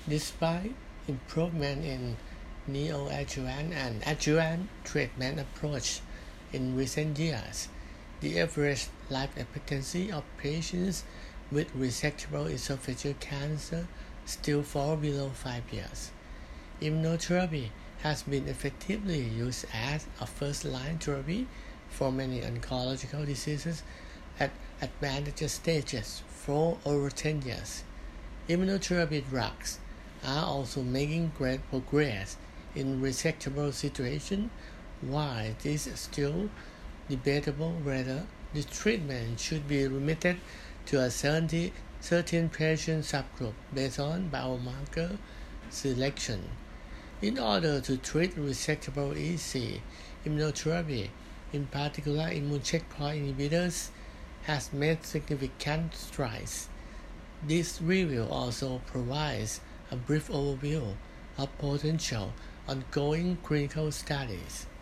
Despite improvement in neoadjuvant and adjuvant treatment approach in recent years, the average life expectancy of patients with resectable esophageal cancer still falls below 5 years. Immunotherapy has been effectively used as a first-line therapy for many oncological diseases at advanced stages for over 10 years. Immunotherapy drugs are also making great progress in resectable situations, while it is still debatable whether this treatment should be limited to a certain patient subgroup based on biomarker selection. In order to treat resectable EC, immunotherapy, in particular immune checkpoint inhibitors, has made significant strides. This review also provides a brief overview of potential ongoing clinical studies.